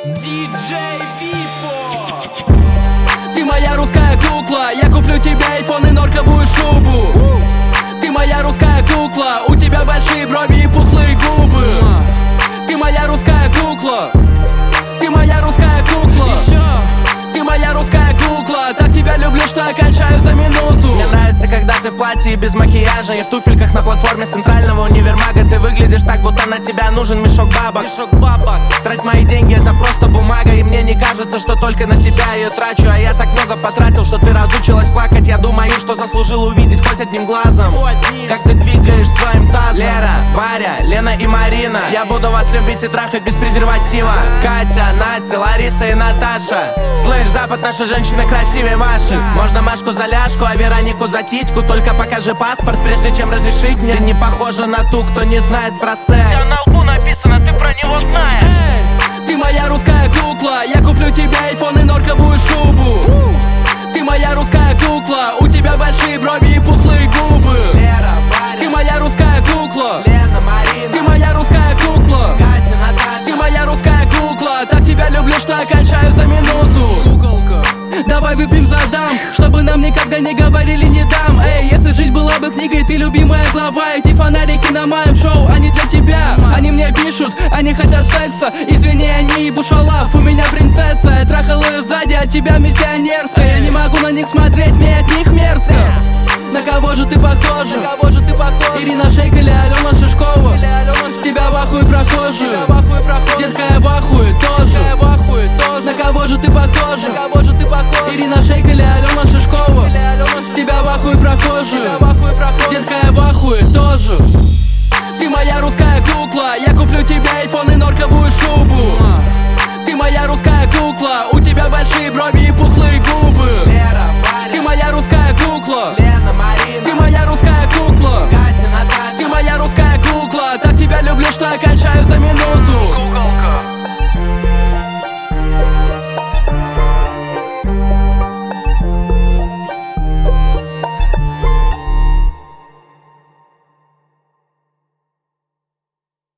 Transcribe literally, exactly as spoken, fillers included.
Диджей Випо. Ты моя русская кукла, я куплю тебе айфон и норковую шубу. Ты моя русская кукла, у тебя большие брови и пухлые губы. Ты моя русская кукла, ты моя русская кукла. Еще. Ты моя русская кукла, так тебя люблю, что я кончаю за минуту. Мне нравится, когда ты в платье и без макияжа, и в туфельках на платформе с центрального универмага. Ты выглядишь так, будто на тебя нужен мешок бабок. Мешок бабок. Трать мои деньги, это просто бумага, и мне не кажется, что только на тебя ее трачу. А я так много потратил, что ты разучилась плакать. Я думаю, что заслужил увидеть хоть одним глазом, как ты двигаешь своим тазом. Лера, Варя, Лена и Марина, я буду вас любить и трахать без презерватива. Катя, Настя, Лариса и Наташа. Слышь, Запад, наши женщины красивее ваших. Можно Машку за ляжку, а Веронику за титьку. Только покажи паспорт, прежде чем разрешить мне. Ты не похожа на ту, кто не знает про секс. Я на лбу написано, ты про него знаешь. Эй, ты моя русская кукла, я куплю тебе айфон и норковую шубу. Ты моя русская кукла, у тебя большие брови и пухлые губы. Лера, Варя, ты моя русская кукла, Лена, Марина, ты моя русская кукла, Катя, Наташа. ты моя русская кукла, так тебя люблю, что я кончаю за минуту. Куколка, давай выпьем за дам, чтобы нам никогда не говорили не дам. Эй, если жизнь была бы книгой, ты любимая глава. Эти фонарики на моем шоу, они для тебя. Они мне пишут, они хотят секса. Извини, они бушалав, у меня принцесса. Я трахал ее сзади, от тебя миссионерская. Я не могу на них смотреть, мне от них мерзко. На кого же ты похожа? На кого же ты похожа? Ирина Шейк или Алена Шишкова? Или Алена... С тебя в ахуе прохожие. Детка, я в ахуе тоже. На кого же ты похожа? На кого же ты похожа? Ирина Шейк или Алена Шишкова? Или Алена... С тебя в ахуе прохожие. Детка, я в ахуе тоже.